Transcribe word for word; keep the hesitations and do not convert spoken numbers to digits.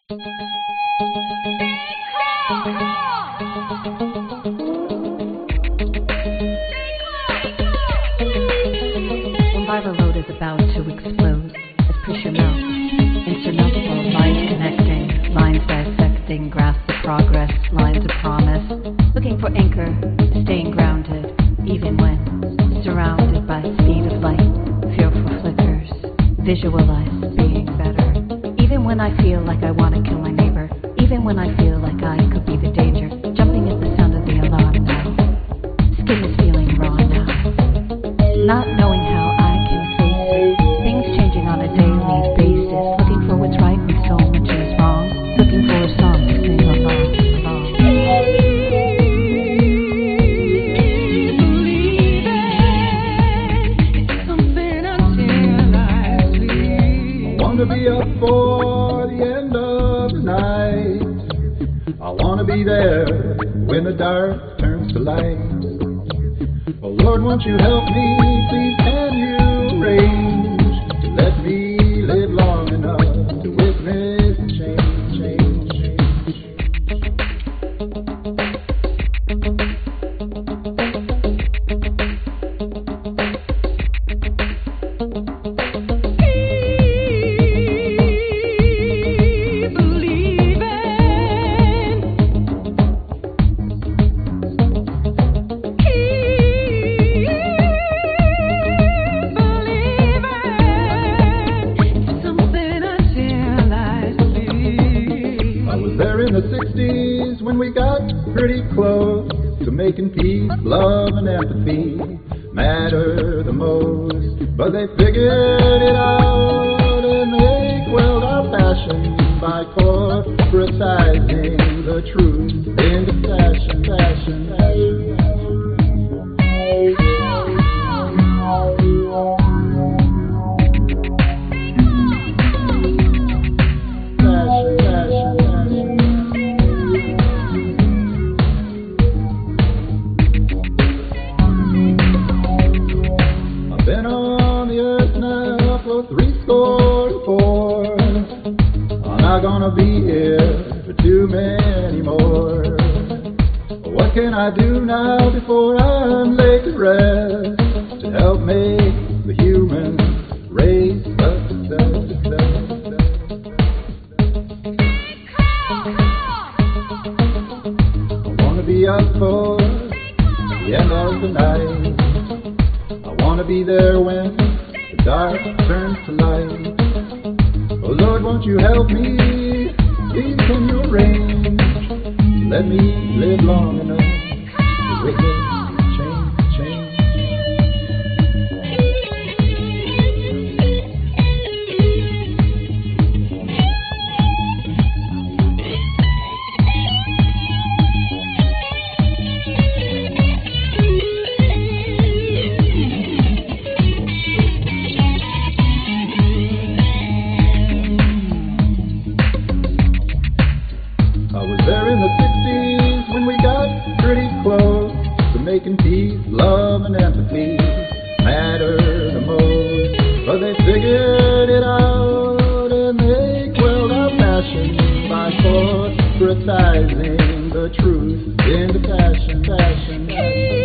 When viral load is about to explode, as push your mouth, insurmountable lines connecting, lines dissecting, grasp the progress, lines of promise, looking for anchor, staying grounded, even when surrounded by speed of light, fearful flickers, visualize being better. Even when I feel like I want to kill my neighbor, even when I feel like I could be the danger, jumping at the sound of the alarm now. Skin is feeling raw now. Not knowing how I can face it. Things changing on a daily basis. Looking for what's right when so much is wrong. Looking for a song to sing along. along. I want to be up for the end of the night. I want to be there when the dark turns to light. Oh Lord, won't you help me? Please can you arrange to let me live long enough to witness the change, change, in the sixties when we got pretty close to making peace, love and empathy matter the most. But they figured it out and they quelled our passion by corporatizing the truth into fashion, fashion, fashion. Been on the earth now for three score and four. I'm not gonna be here for too many more. What can I do now before I'm laid to rest to help make the human race success, success, success? I wanna be up for the end of the night. I wanna be there when the dark turns to light. Oh Lord, won't you help me? Please can you arrange? Let me live long enough to witness change, change. I was there in the sixties when we got pretty close to making peace, love and empathy matter the most. But they figured it out and they quelled our passion by corporatizing the truth into fashion, fashion, fashion.